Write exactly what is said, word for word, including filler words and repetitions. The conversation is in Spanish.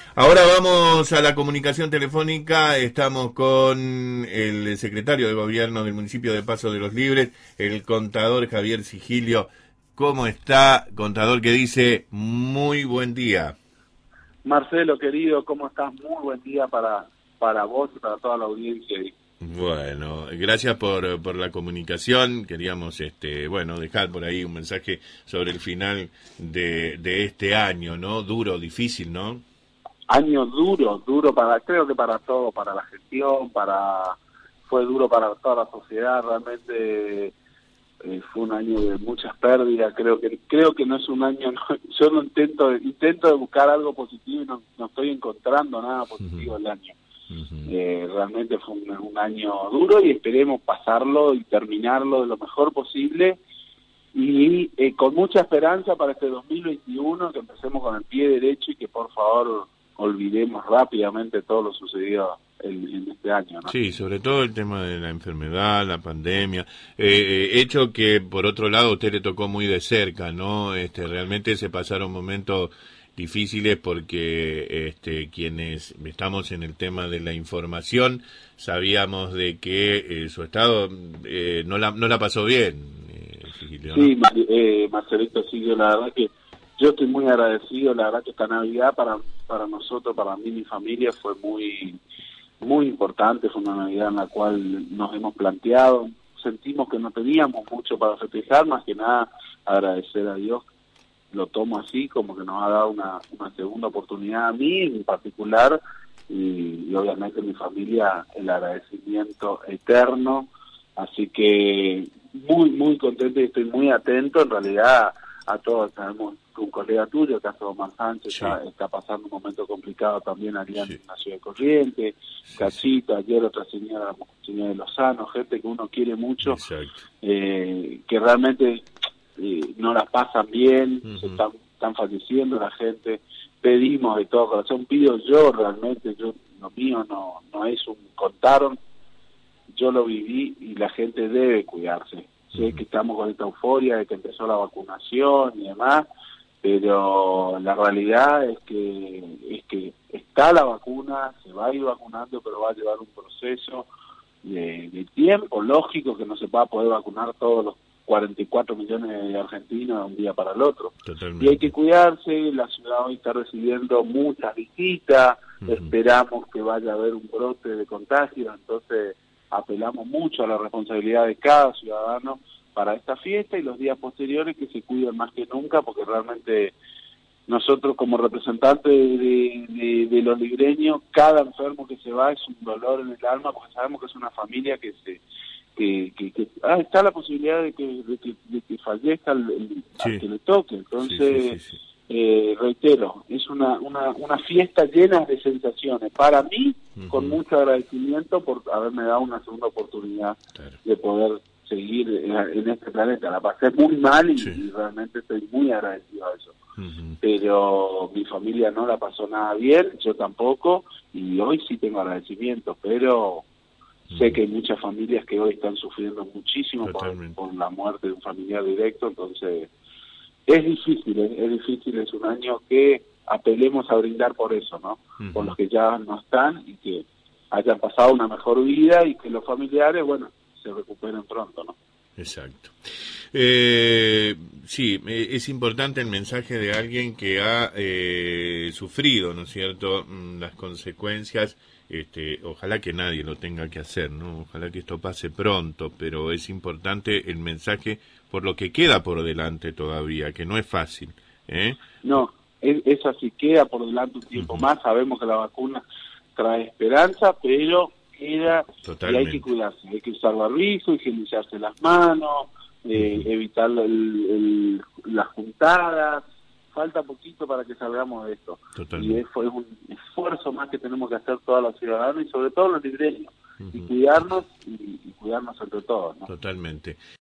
Ahora vamos a la comunicación telefónica. Estamos con el secretario de Gobierno del municipio de Paso de los Libres, el contador Javier Sigilio. ¿Cómo está, contador? Que dice muy buen día. Marcelo, querido, ¿cómo estás? Muy buen día para, para vos y para toda la audiencia. Bueno, gracias por, por la comunicación. Queríamos, este, bueno, dejar por ahí un mensaje sobre el final de, de este año, ¿no? Duro, difícil, ¿no? Año duro, duro para, creo que para todo, para la gestión, para, fue duro para toda la sociedad, realmente eh, fue un año de muchas pérdidas. Creo que, creo que no es un año, no, yo no intento, intento de buscar algo positivo y no, no estoy encontrando nada positivo el año. Uh-huh. Eh, realmente fue un, un año duro y esperemos pasarlo y terminarlo de lo mejor posible y eh, con mucha esperanza para este dos mil veintiuno, que empecemos con el pie derecho y que por favor olvidemos rápidamente todo lo sucedido en, en este año, ¿no? Sí, sobre todo el tema de la enfermedad, la pandemia, eh, eh, hecho que por otro lado a usted le tocó muy de cerca, ¿no? Este, realmente se pasaron momentos difíciles porque este, quienes estamos en el tema de la información sabíamos de que eh, su estado eh, no la no la pasó bien. Eh, Sigilio, ¿no? Sí, eh, Marcelito, sí, yo la verdad que yo estoy muy agradecido. La verdad que esta Navidad para para nosotros, para mí y mi familia fue muy muy importante. Fue una Navidad en la cual nos hemos planteado, sentimos que no teníamos mucho para festejar, más que nada agradecer a Dios. Lo tomo así, como que nos ha dado una, una segunda oportunidad a mí en particular, y, y obviamente a mi familia el agradecimiento eterno. Así que muy, muy contento y estoy muy atento en realidad a todos. Sabemos que un colega tuyo, Castro Omar Sánchez, sí. está, está pasando un momento complicado también allá sí. en la ciudad de Corrientes, sí, Cachita, sí. ayer otra señora, señora de Lozano, gente que uno quiere mucho, eh, que realmente eh, no las pasan bien, uh-huh. se están, están falleciendo la gente. Pedimos de todo corazón, pido yo realmente, yo lo mío no, no es un contaron, yo lo viví y la gente debe cuidarse. Sé uh-huh. que estamos con esta euforia de que empezó la vacunación y demás, pero la realidad es que es que está la vacuna, se va a ir vacunando, pero va a llevar un proceso de, de tiempo lógico, que no se va a poder vacunar todos los cuarenta y cuatro millones de argentinos de un día para el otro. Totalmente. Y hay que cuidarse. La ciudad hoy está recibiendo muchas visitas, uh-huh. esperamos que vaya a haber un brote de contagio, entonces apelamos mucho a la responsabilidad de cada ciudadano para esta fiesta y los días posteriores, que se cuiden más que nunca, porque realmente nosotros como representantes de, de, de los libreños, cada enfermo que se va es un dolor en el alma, porque sabemos que es una familia que se que, que, que ah, está la posibilidad de que, de que, de que fallezca el, el, sí. al que le toque. Entonces, sí, sí, sí, sí. Eh, reitero, es una, una, una fiesta llena de sensaciones. Para mí, uh-huh. con mucho agradecimiento por haberme dado una segunda oportunidad claro. de poder seguir en, en este planeta. La pasé muy mal y, sí. y realmente estoy muy agradecido a eso. Uh-huh. Pero mi familia no la pasó nada bien, yo tampoco, y hoy sí tengo agradecimiento, pero uh-huh. sé que hay muchas familias que hoy están sufriendo muchísimo por, por la muerte de un familiar directo, entonces es difícil, es, es difícil, es un año que apelemos a brindar por eso, ¿no? Uh-huh. Por los que ya no están y que hayan pasado una mejor vida y que los familiares, bueno, se recuperen pronto, ¿no? Exacto. Eh, sí, es importante el mensaje de alguien que ha eh, sufrido, ¿no es cierto?, las consecuencias. Este, ojalá que nadie lo tenga que hacer, ¿no? Ojalá que esto pase pronto, pero es importante el mensaje por lo que queda por delante todavía, que no es fácil, ¿eh? No, es, es así, queda por delante un tiempo uh-huh. más. Sabemos que la vacuna trae esperanza, pero queda Totalmente. Y hay que cuidarse, hay que usar barbijo, higienizarse las manos, eh, uh-huh. evitar el, el, las juntadas. Falta poquito para que salgamos de esto. Totalmente. Y es, es un esfuerzo más que tenemos que hacer todos los ciudadanos y sobre todo los libreños, uh-huh. y cuidarnos y, y cuidarnos entre todos, ¿no? Totalmente.